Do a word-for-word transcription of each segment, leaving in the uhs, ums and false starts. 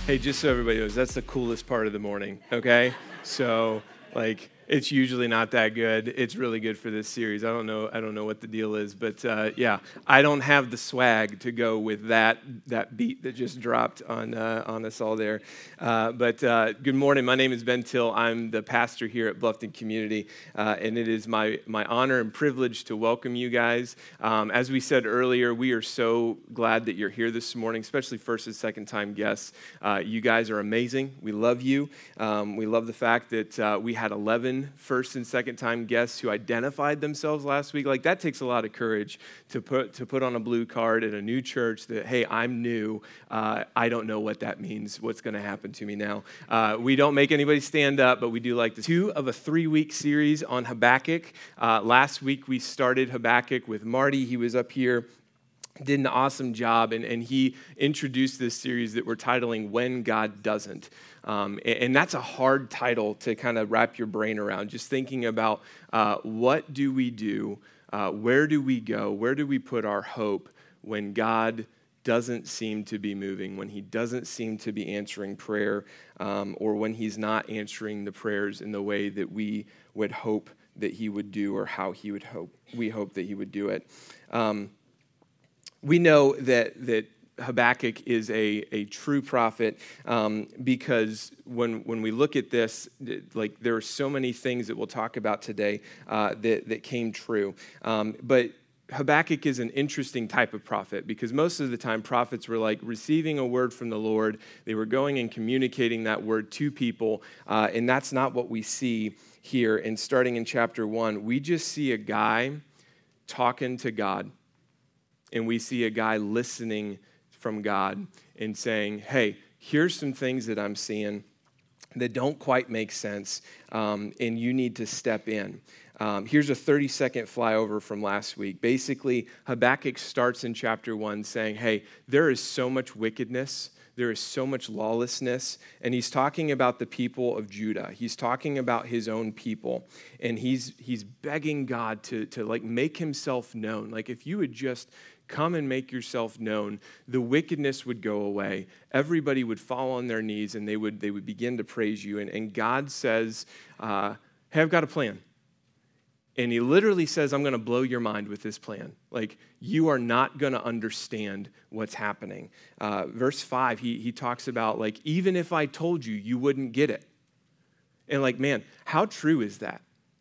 Hey, just so everybody knows, that's the coolest part of the morning, okay? So, like, it's usually not that good. It's really good for this series. I don't know. I don't know what the deal is, but uh, yeah, I don't have the swag to go with that that beat that just dropped on uh, on us all there. Uh, but uh, good morning. My name is Ben Till. I'm the pastor here at Bluffton Community, uh, and it is my my honor and privilege to welcome you guys. Um, as we said earlier, we are so glad that you're here this morning, especially first and second time guests. Uh, you guys are amazing. We love you. Um, we love the fact that uh, we had eleven first and second time guests who identified themselves last week. Like, that takes a lot of courage to put to put on a blue card at a new church that, hey, I'm new. Uh, I don't know what that means. What's going to happen to me now? Uh, we don't make anybody stand up, but we do like the two of a three-week series on Habakkuk. Uh, last week we started Habakkuk with Marty. He was up here, did an awesome job, and, and he introduced this series that we're titling When God Doesn't. Um, and, and that's a hard title to kind of wrap your brain around, just thinking about uh, what do we do, uh, where do we go, where do we put our hope when God doesn't seem to be moving, when he doesn't seem to be answering prayer, um, or when he's not answering the prayers in the way that we would hope that he would do, or how he would hope, we hope that he would do it. Um, We know that that Habakkuk is a, a true prophet um, because when when we look at this, like, there are so many things that we'll talk about today uh, that, that came true. Um, but Habakkuk is an interesting type of prophet because most of the time prophets were like receiving a word from the Lord. They were going and communicating that word to people, uh, and that's not what we see here. And starting in chapter one, we just see a guy talking to God. And we see a guy listening from God and saying, hey, here's some things that I'm seeing that don't quite make sense, um, and you need to step in. Um, here's a thirty-second flyover from last week. Basically, Habakkuk starts in chapter one saying, hey, there is so much wickedness, there is so much lawlessness, and he's talking about the people of Judah. He's talking about his own people, and he's he's begging God to, to like make himself known. Like, if you would just come and make yourself known, the wickedness would go away. Everybody would fall on their knees, and they would they would begin to praise you. And, and God says, uh, hey, I've got a plan. And he literally says, I'm going to blow your mind with this plan. Like, you are not going to understand what's happening. Uh, verse five, he, he talks about, like, even if I told you, you wouldn't get it. And, like, man, how true is that?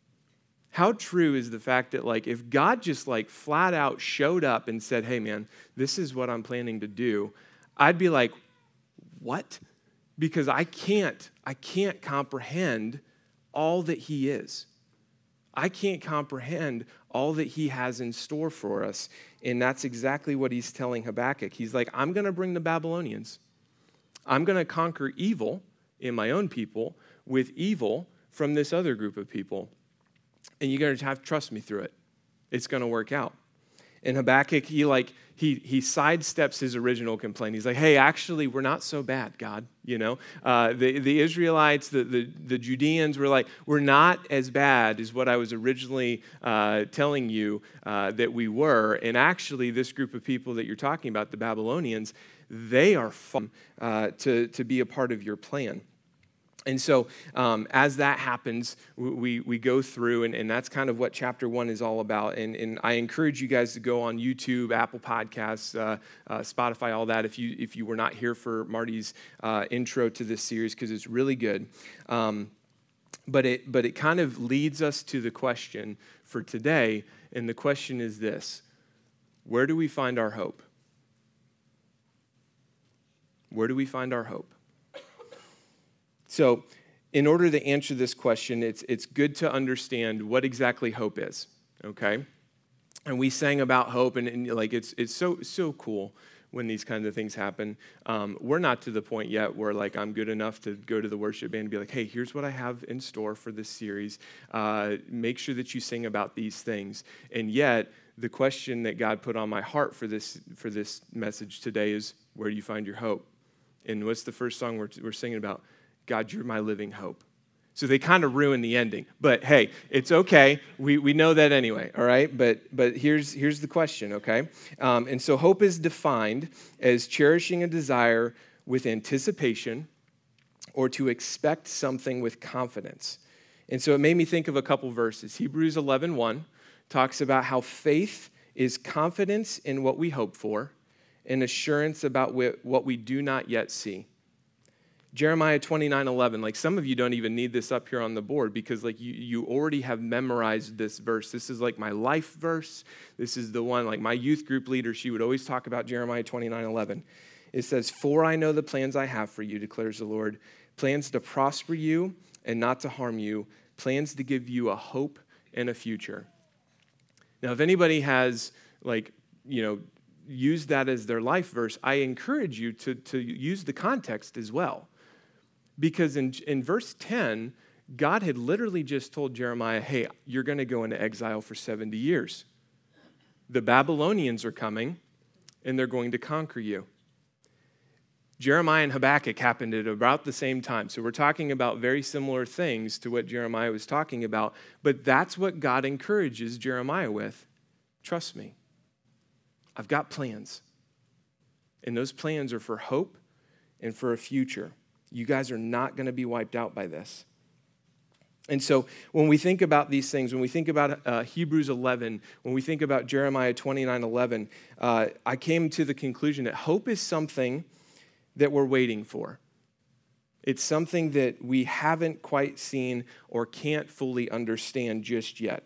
How true is the fact that, like, if God just, like, flat out showed up and said, hey, man, this is what I'm planning to do, I'd be like, what? Because I can't, I can't comprehend all that he is. I can't comprehend all that he has in store for us. And that's exactly what he's telling Habakkuk. He's like, I'm going to bring the Babylonians. I'm going to conquer evil in my own people with evil from this other group of people. And you're going to have to trust me through it. It's going to work out. And Habakkuk, he like he he sidesteps his original complaint. He's like, hey, actually, we're not so bad, God. You know, uh, the the Israelites, the, the the Judeans were like, we're not as bad as what I was originally uh, telling you uh, that we were. And actually, this group of people that you're talking about, the Babylonians, they are fun uh, to to be a part of your plan. And so um, as that happens, we we go through, and, and that's kind of what chapter one is all about. And, and I encourage you guys to go on YouTube, Apple Podcasts, uh, uh, Spotify, all that, if you if you were not here for Marty's uh, intro to this series, because it's really good. Um, but it but it kind of leads us to the question for today, and the question is this: where do we find our hope? Where do we find our hope? So, in order to answer this question, it's it's good to understand what exactly hope is, okay? And we sang about hope, and, and like it's it's so so cool when these kinds of things happen. Um, we're not to the point yet where, like, I'm good enough to go to the worship band and be like, hey, here's what I have in store for this series. Uh, make sure that you sing about these things. And yet, the question that God put on my heart for this for this message today is, where do you find your hope? And what's the first song we're we're singing about? God, you're my living hope. So they kind of ruin the ending. But hey, it's okay. We we know that anyway, all right? But but here's here's the question, okay? Um, and so hope is defined as cherishing a desire with anticipation or to expect something with confidence. And so it made me think of a couple verses. Hebrews eleven one talks about how faith is confidence in what we hope for and assurance about what we do not yet see. Jeremiah twenty-nine eleven, like some of you don't even need this up here on the board because like you, you already have memorized this verse. This is like my life verse. This is the one, like my youth group leader, she would always talk about Jeremiah twenty-nine eleven. It says, "For I know the plans I have for you, declares the Lord, plans to prosper you and not to harm you, plans to give you a hope and a future." Now, if anybody has like, you know, used that as their life verse, I encourage you to, to use the context as well. Because in, in verse ten, God had literally just told Jeremiah, hey, you're going to go into exile for seventy years. The Babylonians are coming, and they're going to conquer you. Jeremiah and Habakkuk happened at about the same time. So we're talking about very similar things to what Jeremiah was talking about, but that's what God encourages Jeremiah with. Trust me. I've got plans. And those plans are for hope and for a future. You guys are not going to be wiped out by this. And so when we think about these things, when we think about uh, Hebrews eleven, when we think about Jeremiah twenty-nine eleven, uh, I came to the conclusion that hope is something that we're waiting for. It's something that we haven't quite seen or can't fully understand just yet.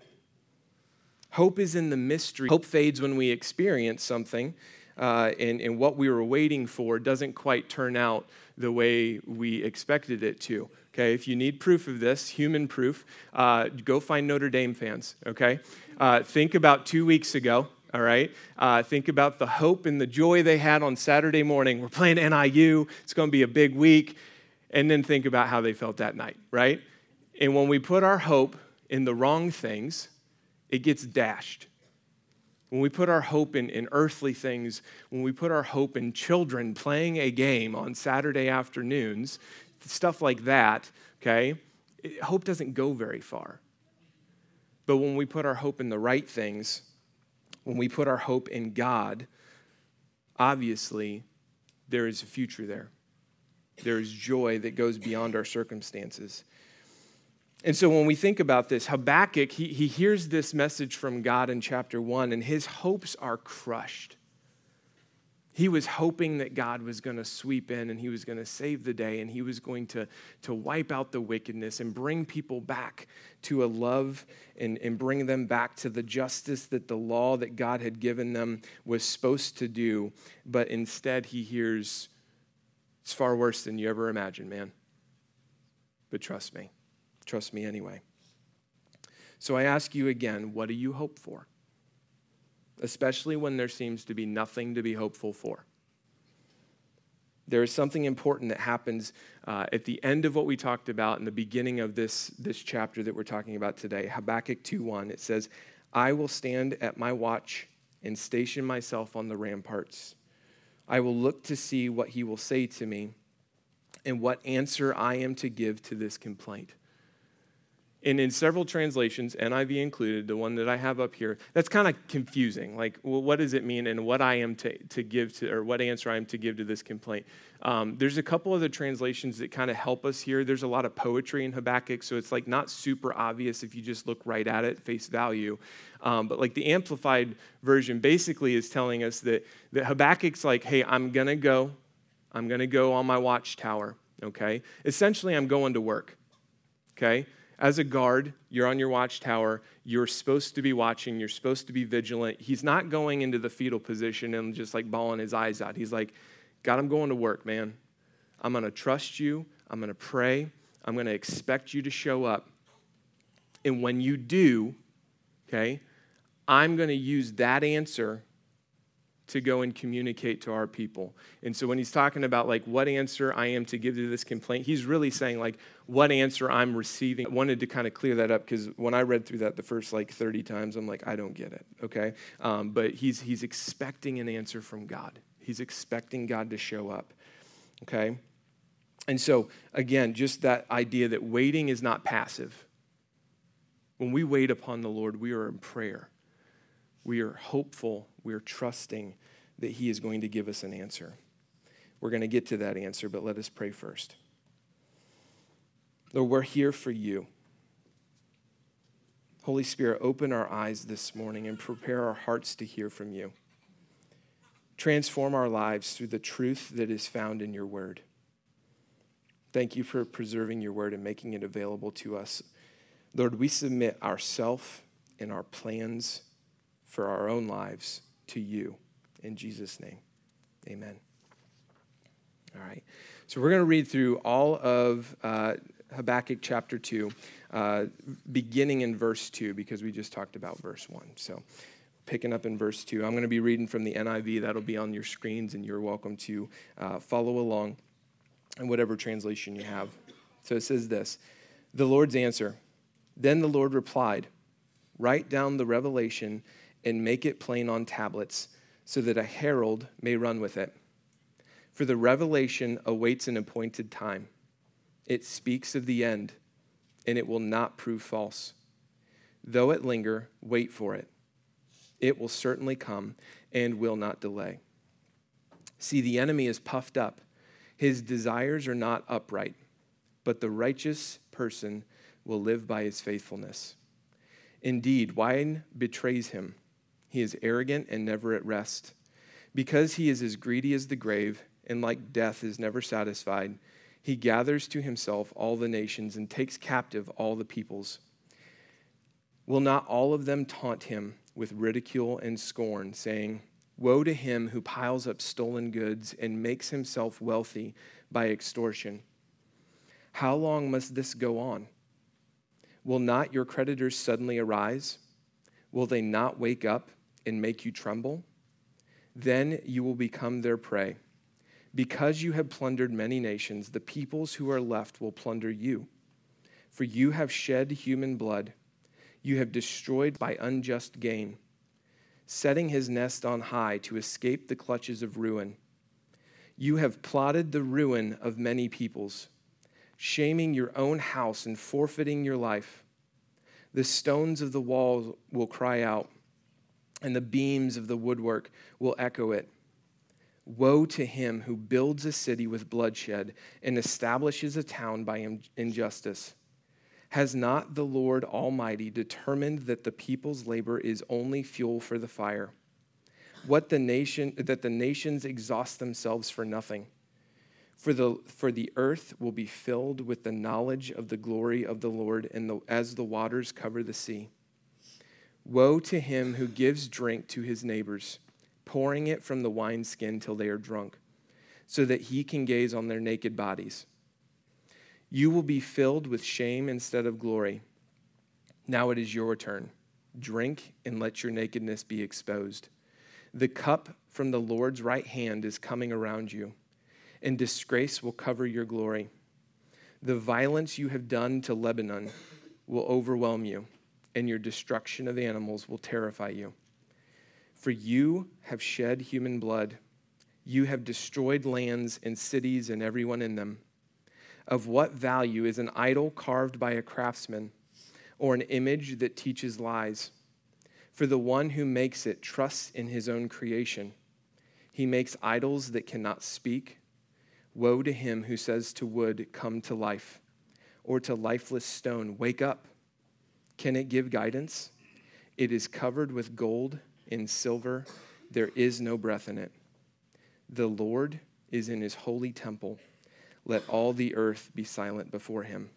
Hope is in the mystery. Hope fades when we experience something, uh, and, and what we were waiting for doesn't quite turn out the way we expected it to. Okay, if you need proof of this, human proof, uh, go find Notre Dame fans, okay? Uh, think about two weeks ago, all right? Uh, think about the hope and the joy they had on Saturday morning. We're playing N I U. It's going to be a big week. And then think about how they felt that night, right? And when we put our hope in the wrong things, it gets dashed. When we put our hope in, in earthly things, when we put our hope in children playing a game on Saturday afternoons, stuff like that, okay, it, hope doesn't go very far. But when we put our hope in the right things, when we put our hope in God, obviously there is a future there. There is joy that goes beyond our circumstances. And so when we think about this, Habakkuk, he, he hears this message from God in chapter one, and his hopes are crushed. He was hoping that God was going to sweep in and he was going to save the day and he was going to, to wipe out the wickedness and bring people back to a love and, and bring them back to the justice that the law that God had given them was supposed to do. But instead he hears, it's far worse than you ever imagined, man. But trust me. Trust me anyway. So I ask you again, what do you hope for? Especially when there seems to be nothing to be hopeful for. There is something important that happens uh, at the end of what we talked about in the beginning of this, this chapter that we're talking about today, Habakkuk two one. It says, I will stand at my watch and station myself on the ramparts. I will look to see what he will say to me and what answer I am to give to this complaint. And in several translations, N I V included, the one that I have up here, that's kind of confusing. Like, well, what does it mean and what I am to, to give to, or what answer I am to give to this complaint? Um, there's a couple other translations that kind of help us here. There's a lot of poetry in Habakkuk, so it's like not super obvious if you just look right at it, face value. Um, but like the Amplified version basically is telling us that, that Habakkuk's like, hey, I'm going to go. I'm going to go on my watchtower, okay? Essentially, I'm going to work, okay? As a guard, you're on your watchtower. You're supposed to be watching. You're supposed to be vigilant. He's not going into the fetal position and just like bawling his eyes out. He's like, God, I'm going to work, man. I'm going to trust you. I'm going to pray. I'm going to expect you to show up. And when you do, okay, I'm going to use that answer to go and communicate to our people. And so when he's talking about like what answer I am to give to this complaint, he's really saying like what answer I'm receiving. I wanted to kind of clear that up because when I read through that the first like thirty times, I'm like, I don't get it, okay? Um, but he's he's expecting an answer from God. He's expecting God to show up, okay? And so again, just that idea that waiting is not passive. When we wait upon the Lord, we are in prayer. We are hopeful, we are trusting that he is going to give us an answer. We're going to get to that answer, but let us pray first. Lord, we're here for you. Holy Spirit, open our eyes this morning and prepare our hearts to hear from you. Transform our lives through the truth that is found in your word. Thank you for preserving your word and making it available to us. Lord, we submit ourselves and our plans for our own lives to you. In Jesus' name, amen. All right, so we're going to read through all of uh, Habakkuk chapter two, uh, beginning in verse two, because we just talked about verse one. So picking up in verse two, I'm going to be reading from the N I V. That'll be on your screens, and you're welcome to uh, follow along in whatever translation you have. So it says this, the Lord's answer. Then the Lord replied, write down the revelation and make it plain on tablets, so that a herald may run with it. For the revelation awaits an appointed time. It speaks of the end, and it will not prove false. Though it linger, wait for it. It will certainly come and will not delay. See, the enemy is puffed up. His desires are not upright, but the righteous person will live by his faithfulness. Indeed, wine betrays him. He is arrogant and never at rest. Because he is as greedy as the grave, and like death is never satisfied, he gathers to himself all the nations and takes captive all the peoples. Will not all of them taunt him with ridicule and scorn, saying, woe to him who piles up stolen goods and makes himself wealthy by extortion? How long must this go on? Will not your creditors suddenly arise? Will they not wake up and make you tremble? Then you will become their prey. Because you have plundered many nations, the peoples who are left will plunder you. For you have shed human blood. You have destroyed by unjust gain, setting his nest on high to escape the clutches of ruin. You have plotted the ruin of many peoples, shaming your own house and forfeiting your life. The stones of the walls will cry out, and the beams of the woodwork will echo it. Woe to him who builds a city with bloodshed and establishes a town by injustice. Has not the Lord Almighty determined that the people's labor is only fuel for the fire? What the nation that the nations exhaust themselves for nothing? For the for the earth will be filled with the knowledge of the glory of the Lord, and the, as the waters cover the sea. Woe to him who gives drink to his neighbors, pouring it from the wineskin till they are drunk, so that he can gaze on their naked bodies. You will be filled with shame instead of glory. Now it is your turn. Drink and let your nakedness be exposed. The cup from the Lord's right hand is coming around you, and disgrace will cover your glory. The violence you have done to Lebanon will overwhelm you, and your destruction of animals will terrify you. For you have shed human blood. You have destroyed lands and cities and everyone in them. Of what value is an idol carved by a craftsman, or an image that teaches lies? For the one who makes it trusts in his own creation. He makes idols that cannot speak. Woe to him who says to wood, come to life, or to lifeless stone, wake up. Can it give guidance? It is covered with gold and silver. There is no breath in it. The Lord is in his holy temple. Let all the earth be silent before him.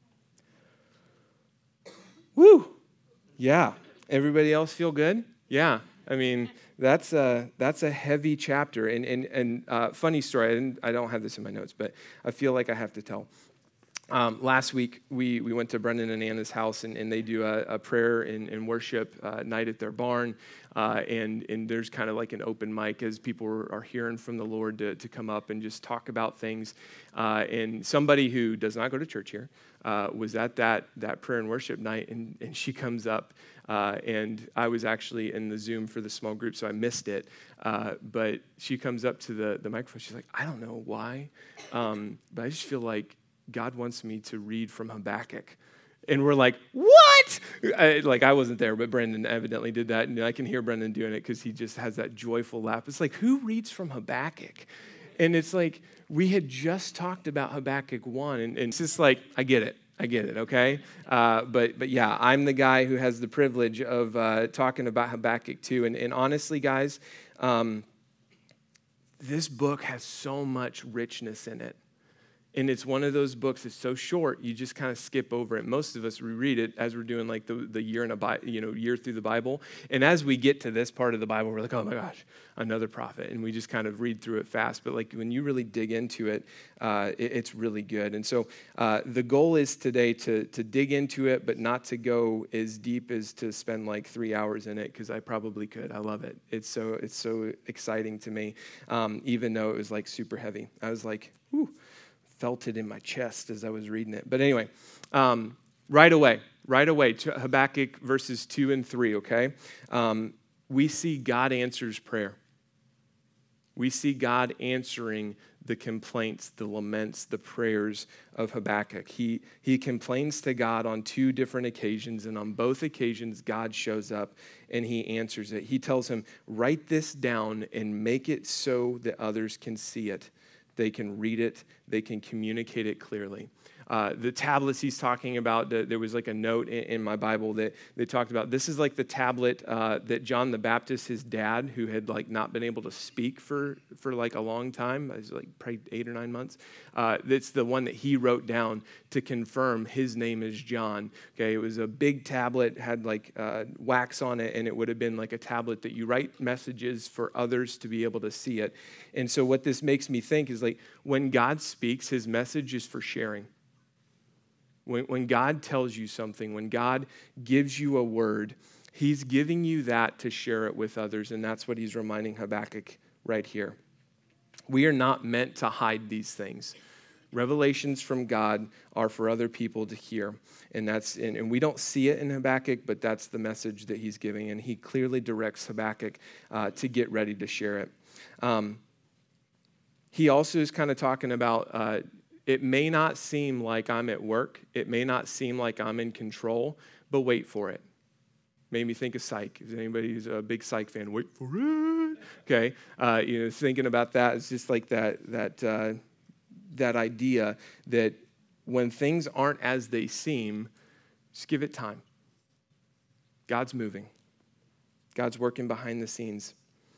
Woo! Yeah. Everybody else feel good? Yeah. I mean, that's a, that's a heavy chapter. And, and, and uh, funny story, I, didn't, I don't have this in my notes, but I feel like I have to tell. Um, last week, we, we went to Brendan and Anna's house, and, and they do a, a prayer and, and worship uh, night at their barn. Uh, and, and there's kind of like an open mic as people are, are hearing from the Lord to, to come up and just talk about things. Uh, and somebody who does not go to church here uh, was at that, that prayer and worship night, and, and she comes up. Uh, and I was actually in the Zoom for the small group, so I missed it. Uh, but she comes up to the, the microphone. She's like, I don't know why, um, but I just feel like God wants me to read from Habakkuk. And we're like, what? I, like, I wasn't there, but Brendan evidently did that. And I can hear Brendan doing it because he just has that joyful laugh. It's like, who reads from Habakkuk? And it's like, we had just talked about Habakkuk one, and, and it's just like, I get it. I get it, okay? Uh, but but yeah, I'm the guy who has the privilege of uh, talking about Habakkuk two. And, and honestly, guys, um, this book has so much richness in it. And it's one of those books that's so short, you just kind of skip over it. Most of us reread it as we're doing like the, the year in a Bi- you know year through the Bible. And as we get to this part of the Bible, we're like, oh my gosh, another prophet. And we just kind of read through it fast. But like when you really dig into it, uh, it it's really good. And so uh, the goal is today to, to dig into it, but not to go as deep as to spend like three hours in it, because I probably could. I love it. It's so, it's so exciting to me, um, even though it was like super heavy. I was like, whew. Felt it in my chest as I was reading it. But anyway, um, right away, right away, to Habakkuk verses two and three, okay? Um, we see God answers prayer. We see God answering the complaints, the laments, the prayers of Habakkuk. He, he complains to God on two different occasions, and on both occasions, God shows up and he answers it. He tells him, write this down and make it so that others can see it. They can read it. They can communicate it clearly. Uh, the tablets he's talking about, the, there was like a note in, in my Bible that they talked about. This is like the tablet uh, that John the Baptist, his dad, who had like not been able to speak for, for like a long time, it was like probably eight or nine months. Uh, it's the one that he wrote down to confirm his name is John. Okay, it was a big tablet, had like uh, wax on it, and it would have been like a tablet that you write messages for others to be able to see it. And so what this makes me think is like when God speaks, his message is for sharing. When, when God tells you something, when God gives you a word, he's giving you that to share it with others, and that's what he's reminding Habakkuk right here. We are not meant to hide these things. Revelations from God are for other people to hear, and that's and, and we don't see it in Habakkuk, but that's the message that he's giving, and he clearly directs Habakkuk uh, to get ready to share it. Um, he also is kind of talking about uh, it may not seem like I'm at work. It may not seem like I'm in control, but wait for it. Made me think of Psych. Is anybody who's a big Psych fan? Wait for it. Okay, uh, you know, thinking about that, it's just like that that uh, that idea that when things aren't as they seem, just give it time. God's moving. God's working behind the scenes.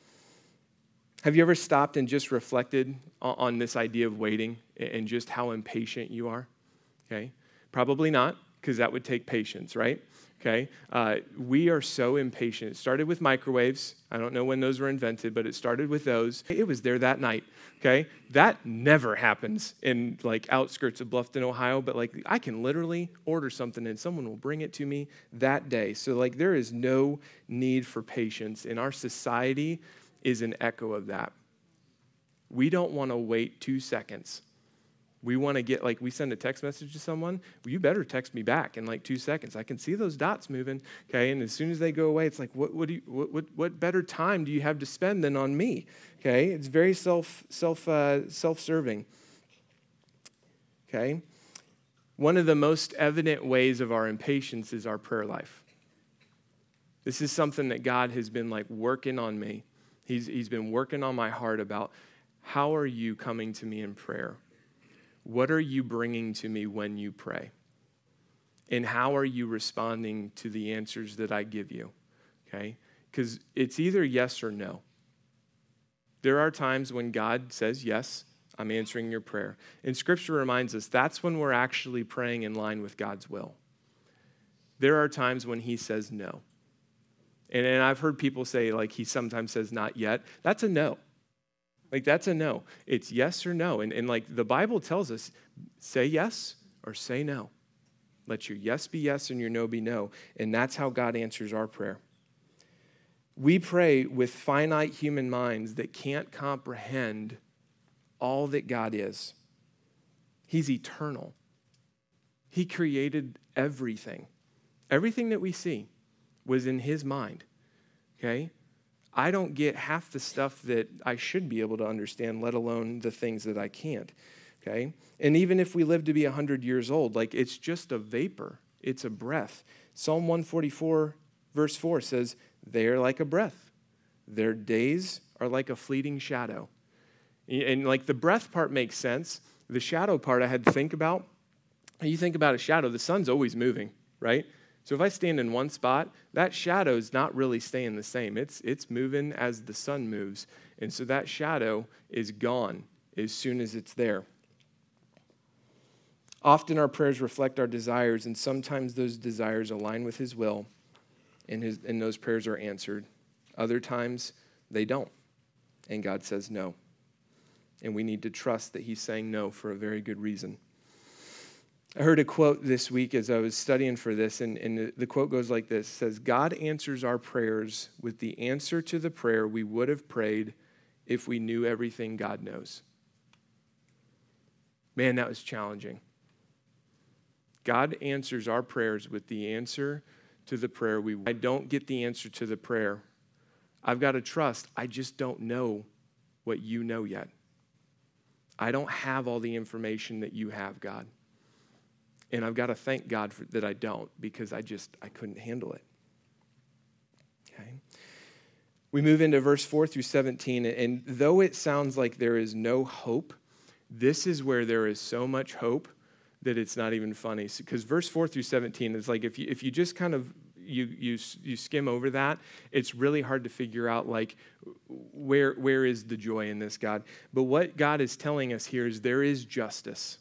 Have you ever stopped and just reflected on this idea of waiting and just how impatient you are? Okay, probably not, because that would take patience, right? Okay, uh, we are so impatient. It started with microwaves. I don't know when those were invented, but it started with those. It was there that night. Okay, that never happens in like outskirts of Bluffton, Ohio. But like I can literally order something and someone will bring it to me that day. So like there is no need for patience, and our society is an echo of that. We don't want to wait two seconds. We want to get, like, we send a text message to someone, well, you better text me back in like two seconds. I can see those dots moving, okay? And as soon as they go away, it's like, what what do you, what what, what better time do you have to spend than on me, okay? It's very self self uh, self-serving, okay? One of the most evident ways of our impatience is our prayer life. This is something that God has been like working on me. He's, he's been working on my heart about how are you coming to me in prayer? What are you bringing to me when you pray? And how are you responding to the answers that I give you? Okay? Because it's either yes or no. There are times when God says, yes, I'm answering your prayer. And Scripture reminds us that's when we're actually praying in line with God's will. There are times when he says no. And, and I've heard people say, like, he sometimes says not yet. That's a no. Like, that's a no. It's yes or no. And, and like, the Bible tells us, say yes or say no. Let your yes be yes and your no be no. And that's how God answers our prayer. We pray with finite human minds that can't comprehend all that God is. He's eternal. He created everything. Everything that we see was in his mind, okay? I don't get half the stuff that I should be able to understand, let alone the things that I can't, okay? And even if we live to be one hundred years old, like it's just a vapor. It's a breath. Psalm one forty-four, verse four says, they are like a breath. Their days are like a fleeting shadow. And like the breath part makes sense. The shadow part I had to think about. You think about a shadow, the sun's always moving, right? So if I stand in one spot, that shadow's not really staying the same. It's it's moving as the sun moves. And so that shadow is gone as soon as it's there. Often our prayers reflect our desires, and sometimes those desires align with his will, and, his, and those prayers are answered. Other times, they don't, and God says no. And we need to trust that he's saying no for a very good reason. I heard a quote this week as I was studying for this, and, and the quote goes like this. It says, God answers our prayers with the answer to the prayer we would have prayed if we knew everything God knows. Man, that was challenging. God answers our prayers with the answer to the prayer we I don't get the answer to the prayer. I've got to trust. I just don't know what you know yet. I don't have all the information that you have, God. And I've got to thank God for, that I don't, because I just, I couldn't handle it. Okay. We move into verse four through seventeen, and though it sounds like there is no hope, this is where there is so much hope that it's not even funny. Because verse four through seventeen is like, if you if you just kind of, you you you skim over that, it's really hard to figure out, like, where where is the joy in this, God? But what God is telling us here is there is justice.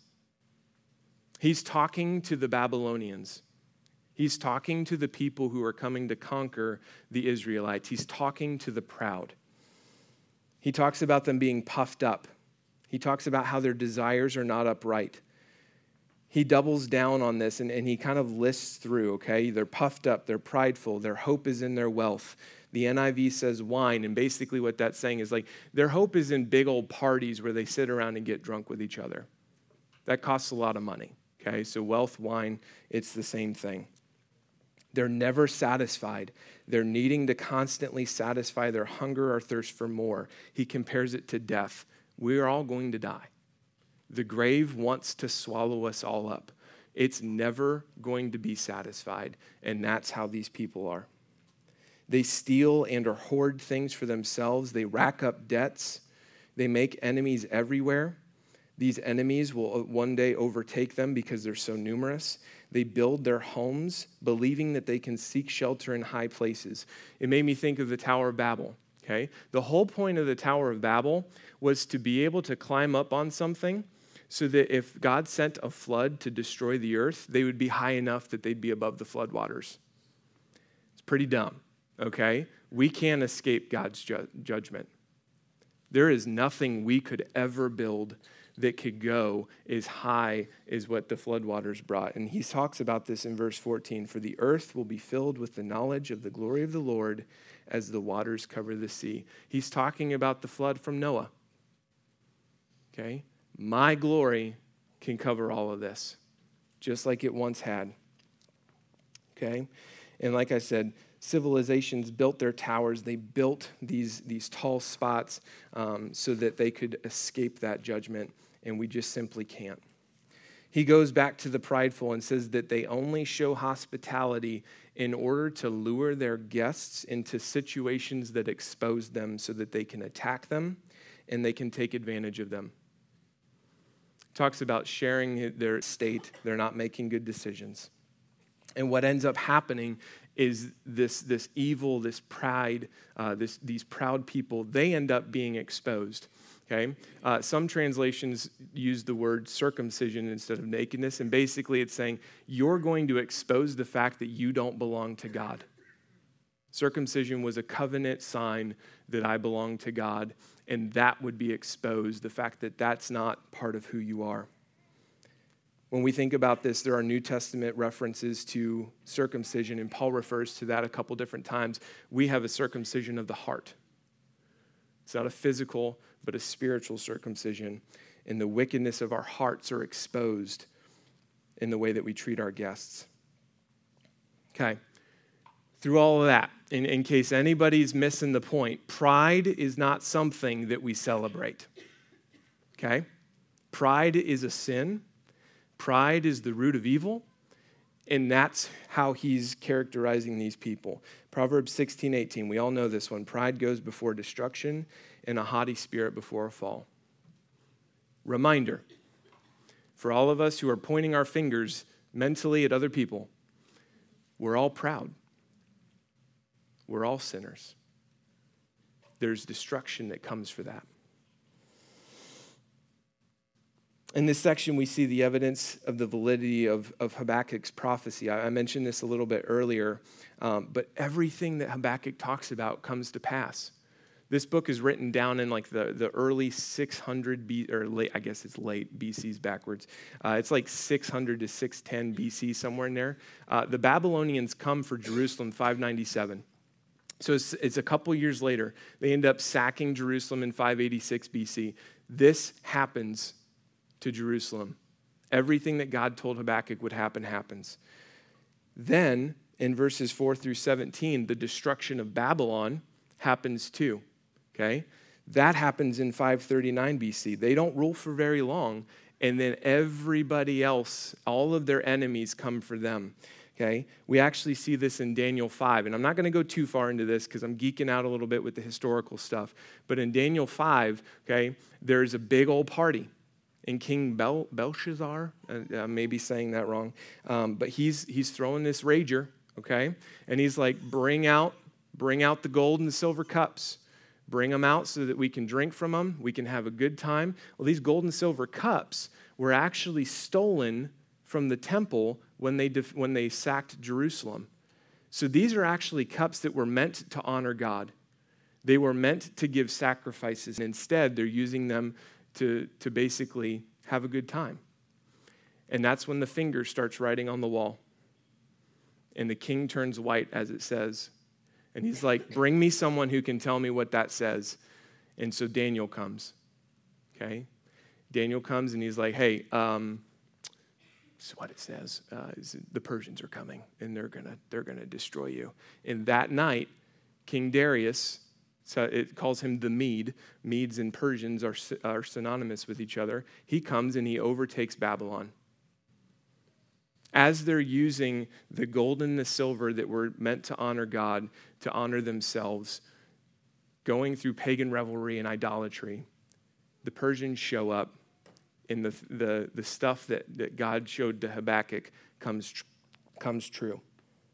He's talking to the Babylonians. He's talking to the people who are coming to conquer the Israelites. He's talking to the proud. He talks about them being puffed up. He talks about how their desires are not upright. He doubles down on this, and, and he kind of lists through, okay? They're puffed up, they're prideful, their hope is in their wealth. The N I V says wine, and basically what that's saying is like their hope is in big old parties where they sit around and get drunk with each other. That costs a lot of money, okay? So wealth, wine, it's the same thing. They're never satisfied. They're needing to constantly satisfy their hunger or thirst for more. He compares it to death. We're all going to die. The grave wants to swallow us all up. It's never going to be satisfied, and that's how these people are. They steal and or hoard things for themselves. They rack up debts. They make enemies everywhere. These enemies will one day overtake them because they're so numerous. They build their homes believing that they can seek shelter in high places. It made me think of the Tower of Babel. Okay? The whole point of the Tower of Babel was to be able to climb up on something so that if God sent a flood to destroy the earth, they would be high enough that they'd be above the floodwaters. It's pretty dumb, okay? We can't escape God's ju- judgment. There is nothing we could ever build that could go as high as what the floodwaters brought. And he talks about this in verse fourteen. For the earth will be filled with the knowledge of the glory of the Lord as the waters cover the sea. He's talking about the flood from Noah. Okay? My glory can cover all of this, just like it once had. Okay? And like I said, civilizations built their towers. They built these, these tall spots um, so that they could escape that judgment, and we just simply can't. He goes back to the prideful and says that they only show hospitality in order to lure their guests into situations that expose them so that they can attack them and they can take advantage of them. Talks about sharing their state. They're not making good decisions. And what ends up happening is this, this evil, this pride, uh, this, these proud people, they end up being exposed. Okay? Uh, some translations use the word circumcision instead of nakedness, and basically it's saying you're going to expose the fact that you don't belong to God. Circumcision was a covenant sign that I belong to God, and that would be exposed, the fact that that's not part of who you are. When we think about this, there are New Testament references to circumcision, and Paul refers to that a couple different times. We have a circumcision of the heart. It's not a physical, but a spiritual circumcision, and the wickedness of our hearts are exposed in the way that we treat our guests. Okay. Through all of that, in, in case anybody's missing the point, pride is not something that we celebrate. Okay? Pride is a sin. Pride is the root of evil, and that's how he's characterizing these people. Proverbs sixteen eighteen, we all know this one. Pride goes before destruction, and a haughty spirit before a fall. Reminder for all of us who are pointing our fingers mentally at other people, we're all proud. We're all sinners. There's destruction that comes for that. In this section, we see the evidence of the validity of, of Habakkuk's prophecy. I, I mentioned this a little bit earlier, um, but everything that Habakkuk talks about comes to pass. This book is written down in like the, the early six hundred B, or late, I guess it's late, B C's backwards. Uh, it's like six hundred to six ten B C, somewhere in there. Uh, the Babylonians come for Jerusalem five ninety-seven. So it's, it's a couple years later. They end up sacking Jerusalem in five eighty-six B C. This happens to Jerusalem. Everything that God told Habakkuk would happen happens. Then, in verses four through seventeen, the destruction of Babylon happens too, okay? That happens in five thirty-nine B C. They don't rule for very long, and then everybody else, all of their enemies come for them, okay? We actually see this in Daniel five, and I'm not going to go too far into this because I'm geeking out a little bit with the historical stuff, but in Daniel five, okay, there's a big old party. And King Bel- Belshazzar, uh, I may be saying that wrong, um, but he's he's throwing this rager, okay? And he's like, bring out, bring out the gold and the silver cups. Bring them out so that we can drink from them. We can have a good time. Well, these gold and silver cups were actually stolen from the temple when they def- when they sacked Jerusalem. So these are actually cups that were meant to honor God. They were meant to give sacrifices. And instead, they're using them to, to basically have a good time. And that's when the finger starts writing on the wall. And the king turns white, as it says. And he's like, bring me someone who can tell me what that says. And so Daniel comes, okay? Daniel comes and he's like, hey, um, this is what it says. Uh, is the Persians are coming, and they're gonna they're gonna destroy you. And that night, King Darius, so it calls him the Mede. Medes and Persians are, are synonymous with each other. He comes and he overtakes Babylon. As they're using the gold and the silver that were meant to honor God, to honor themselves, going through pagan revelry and idolatry, the Persians show up, and the, the, the stuff that, that God showed to Habakkuk comes, comes true.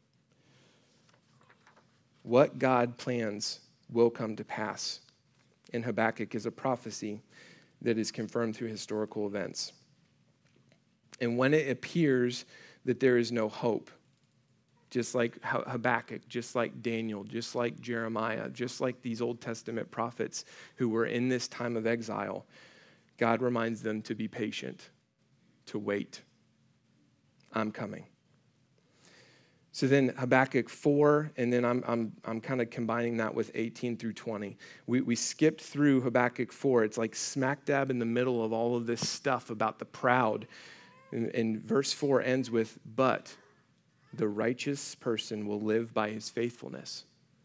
What God plans will come to pass. And Habakkuk is a prophecy that is confirmed through historical events. And when it appears that there is no hope, just like Habakkuk, just like Daniel, just like Jeremiah, just like these Old Testament prophets who were in this time of exile, God reminds them to be patient, to wait. I'm coming. So then Habakkuk four, and then I'm I'm I'm kind of combining that with eighteen through twenty. We we skipped through Habakkuk four. It's like smack dab in the middle of all of this stuff about the proud. And, and verse four ends with, but the righteous person will live by his faithfulness.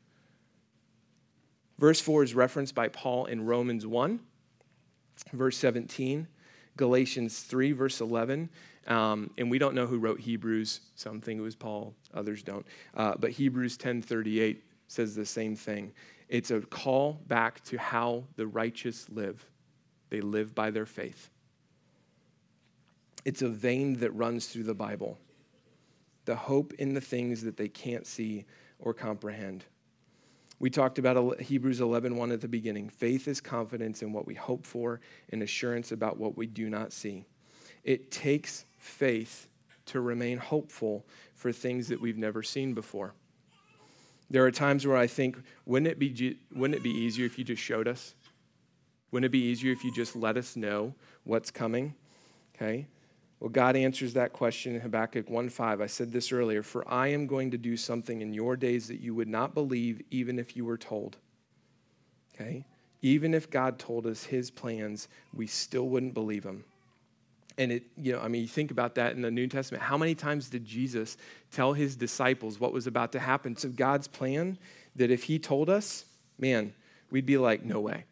Verse four is referenced by Paul in Romans one, verse seventeen, Galatians three, verse eleven. Um, and we don't know who wrote Hebrews. Some think it was Paul, others don't. Uh, but Hebrews ten thirty-eight says the same thing. It's a call back to how the righteous live. They live by their faith. It's a vein that runs through the Bible. The hope in the things that they can't see or comprehend. We talked about Hebrews eleven one at the beginning. Faith is confidence in what we hope for and assurance about what we do not see. It takes faith to remain hopeful for things that we've never seen before. There are times where I think, wouldn't it be wouldn't it be easier if you just showed us? Wouldn't it be easier if you just let us know what's coming? Okay. Well, God answers that question in Habakkuk one five. I said this earlier, for I am going to do something in your days that you would not believe even if you were told. Okay? Even if God told us his plans, we still wouldn't believe him. And it, you know, I mean, you think about that in the New Testament. How many times did Jesus tell his disciples what was about to happen? So God's plan, that if he told us, man, we'd be like, no way.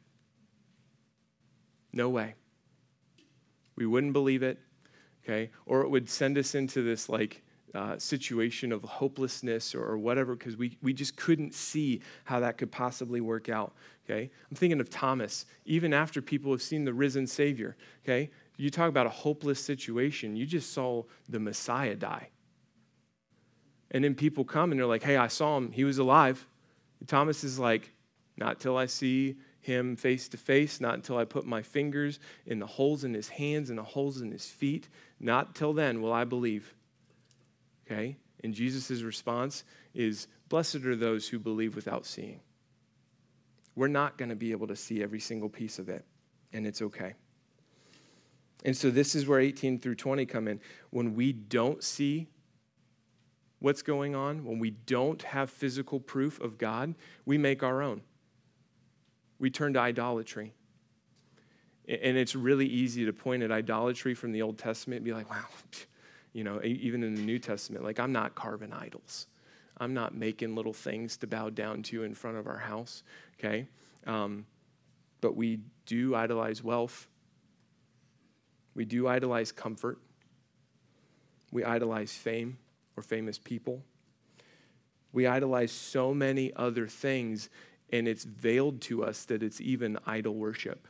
No way. We wouldn't believe it, okay? Or it would send us into this like uh, situation of hopelessness or, or whatever, because we, we just couldn't see how that could possibly work out, okay? I'm thinking of Thomas, even after people have seen the risen Savior, okay? You talk about a hopeless situation. You just saw the Messiah die. And then people come and they're like, hey, I saw him. He was alive. And Thomas is like, not till I see him face to face, not until I put my fingers in the holes in his hands and the holes in his feet. Not till then will I believe. Okay? And Jesus' response is, blessed are those who believe without seeing. We're not going to be able to see every single piece of it, and it's okay. And so this is where eighteen through twenty come in. When we don't see what's going on, when we don't have physical proof of God, we make our own. We turn to idolatry. And it's really easy to point at idolatry from the Old Testament and be like, wow, you know, even in the New Testament, like I'm not carving idols. I'm not making little things to bow down to in front of our house, okay? Um, but we do idolize wealth. We do idolize comfort. We idolize fame or famous people. We idolize so many other things, and it's veiled to us that it's even idol worship.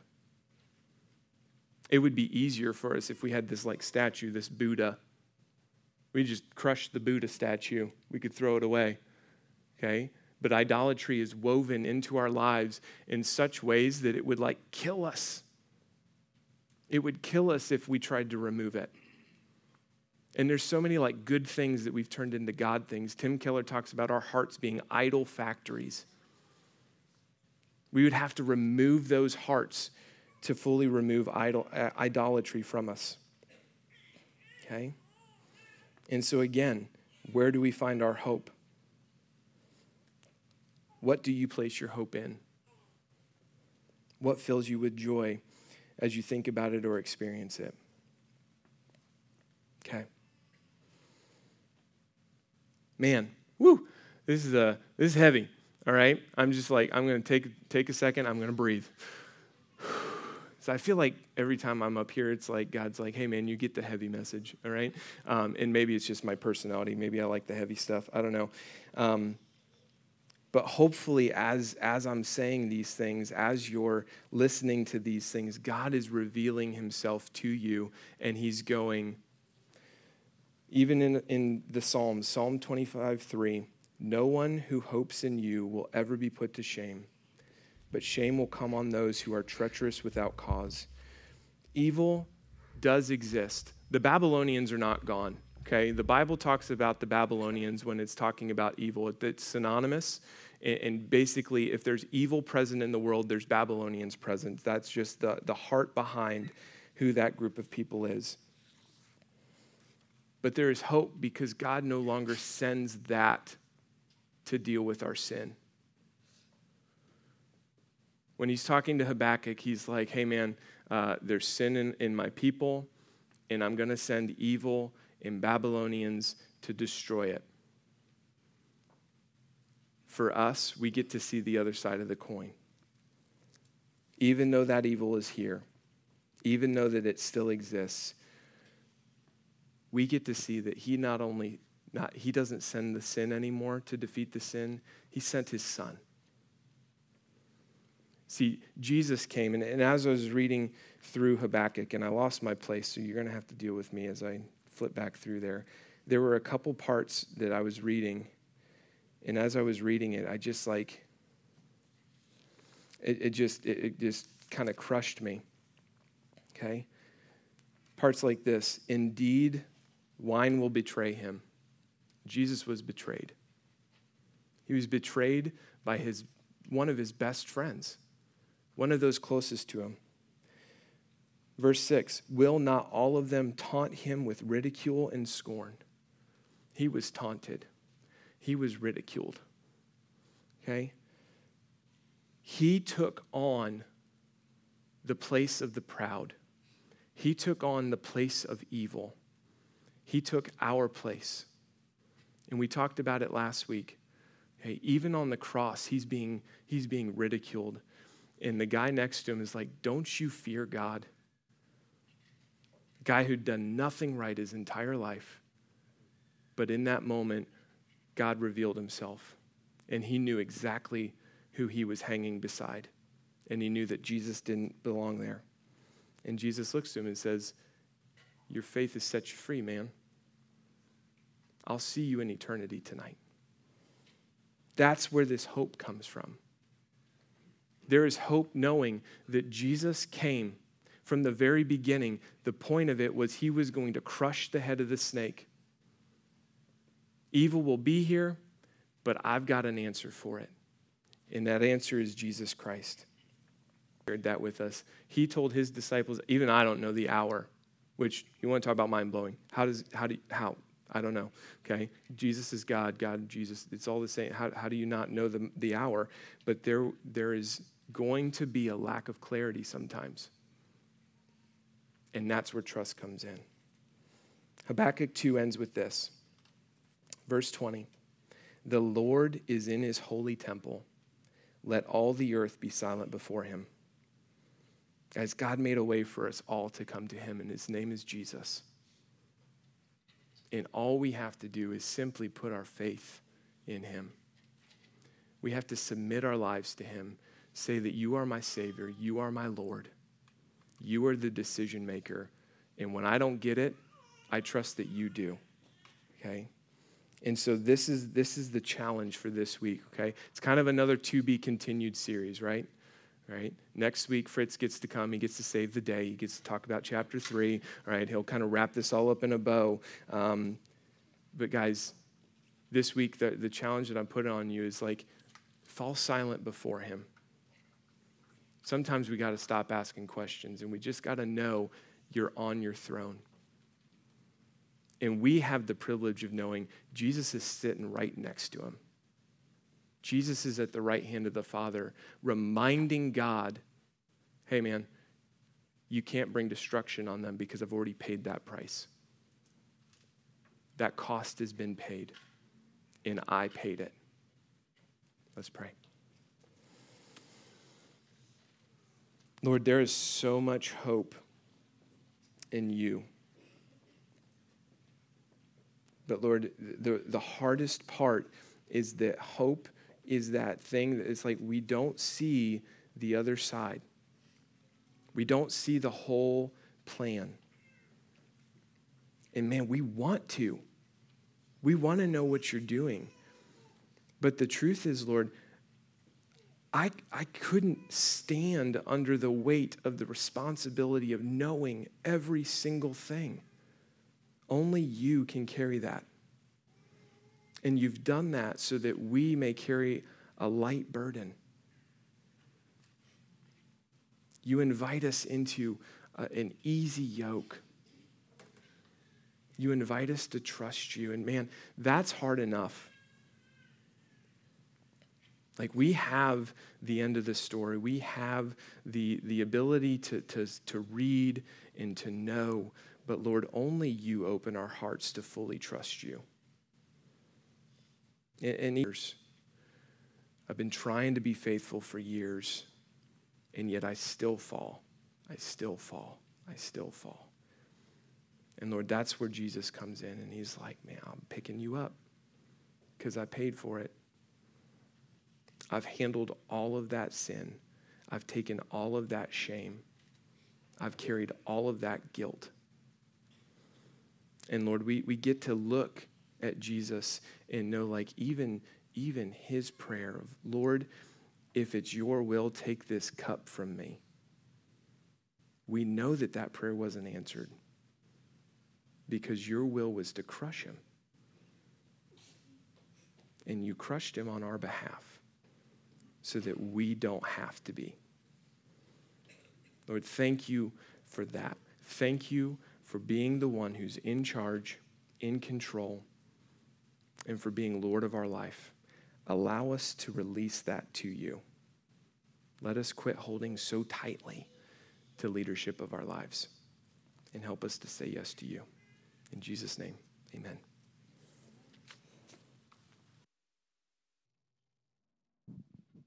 It would be easier for us if we had this like statue, this Buddha. We just crush the Buddha statue. We could throw it away, okay? But idolatry is woven into our lives in such ways that it would like kill us. It would kill us if we tried to remove it. And there's so many like good things that we've turned into God things. Tim Keller talks about our hearts being idol factories. We would have to remove those hearts to fully remove idol, uh, idolatry from us. Okay? And so again, where do we find our hope? What do you place your hope in? What fills you with joy as you think about it or experience it? Okay. Man, woo, this is a this is heavy. All right, I'm just like I'm gonna take take a second. I'm gonna breathe. So I feel like every time I'm up here, it's like God's like, hey man, you get the heavy message. All right, um, and maybe it's just my personality. Maybe I like the heavy stuff. I don't know. Um, But hopefully, as, as I'm saying these things, as you're listening to these things, God is revealing himself to you, and he's going, even in, in the Psalms, Psalm twenty-five three, no one who hopes in you will ever be put to shame, but shame will come on those who are treacherous without cause. Evil does exist. The Babylonians are not gone. Okay, the Bible talks about the Babylonians when it's talking about evil. It's synonymous, and basically, if there's evil present in the world, there's Babylonians present. That's just the, the heart behind who that group of people is. But there is hope because God no longer sends that to deal with our sin. When he's talking to Habakkuk, he's like, hey man, uh, there's sin in, in my people, and I'm going to send evil in Babylonians to destroy it. For us, we get to see the other side of the coin. Even though that evil is here, even though that it still exists, we get to see that he not only, not he doesn't send the sin anymore to defeat the sin, he sent his son. See, Jesus came, and, and as I was reading through Habakkuk, and I lost my place, so you're going to have to deal with me as I flip back through there. There were a couple parts that I was reading, and as I was reading it, I just like, it, it just, it, it just kind of crushed me, okay? Parts like this, indeed, wine will betray him. Jesus was betrayed. He was betrayed by his one of his best friends, one of those closest to him. Verse six, will not all of them taunt him with ridicule and scorn? He was taunted. He was ridiculed. Okay? He took on the place of the proud. He took on the place of evil. He took our place. And we talked about it last week. Hey, even on the cross, he's being, he's being ridiculed. And the guy next to him is like, don't you fear God? A guy who'd done nothing right his entire life, But in that moment, God revealed himself, and he knew exactly who he was hanging beside, and he knew that Jesus didn't belong there. And Jesus looks to him and says, your faith has set you free, man. I'll see you in eternity tonight. That's where this hope comes from. There is hope knowing that Jesus came from the very beginning. The point of it was he was going to crush the head of the snake. Evil will be here, but I've got an answer for it. And that answer is Jesus Christ. He shared that with us. He told his disciples, even I don't know the hour, which you want to talk about mind-blowing. How does, how do, you, how? I don't know, okay? Jesus is God, God, Jesus, it's all the same. How, how do you not know the, the hour? But there, there is going to be a lack of clarity sometimes. And that's where trust comes in. Habakkuk two ends with this. Verse twenty, the Lord is in his holy temple. Let all the earth be silent before him. As God made a way for us all to come to him, and his name is Jesus. And all we have to do is simply put our faith in him. We have to submit our lives to him, say that you are my Savior, you are my Lord, you are the decision maker, and when I don't get it, I trust that you do, okay? And so this is this is the challenge for this week, okay? It's kind of another to be continued series, right? Right? Next week, Fritz gets to come. He gets to save the day. He gets to talk about chapter three. All right? He'll kind of wrap this all up in a bow. Um, but guys, this week, the, the challenge that I'm putting on you is like, fall silent before him. Sometimes we got to stop asking questions, and we just got to know you're on your throne. And we have the privilege of knowing Jesus is sitting right next to him. Jesus is at the right hand of the Father, reminding God, hey, man, you can't bring destruction on them because I've already paid that price. That cost has been paid, and I paid it. Let's pray. Lord, there is so much hope in you. But Lord, the, the hardest part is that hope is that thing that it's like we don't see the other side. We don't see the whole plan. And man, we want to. We want to know what you're doing. But the truth is, Lord, I, I couldn't stand under the weight of the responsibility of knowing every single thing. Only you can carry that. And you've done that so that we may carry a light burden. You invite us into uh, an easy yoke. You invite us to trust you. And man, that's hard enough. Like we have the end of the story. We have the, the ability to, to, to read and to know. But Lord, only you open our hearts to fully trust you. And years, I've been trying to be faithful for years, and yet I still fall. I still fall. I still fall. And Lord, that's where Jesus comes in, and he's like, man, I'm picking you up because I paid for it. I've handled all of that sin. I've taken all of that shame. I've carried all of that guilt. And Lord, we, we get to look at Jesus and know like even, even his prayer of, Lord, if it's your will, take this cup from me. We know that that prayer wasn't answered because your will was to crush him. And you crushed him on our behalf so that we don't have to be. Lord, thank you for that. Thank you for being the one who's in charge, in control, and for being Lord of our life. Allow us to release that to you. Let us quit holding so tightly to leadership of our lives and help us to say yes to you. In Jesus' name, amen.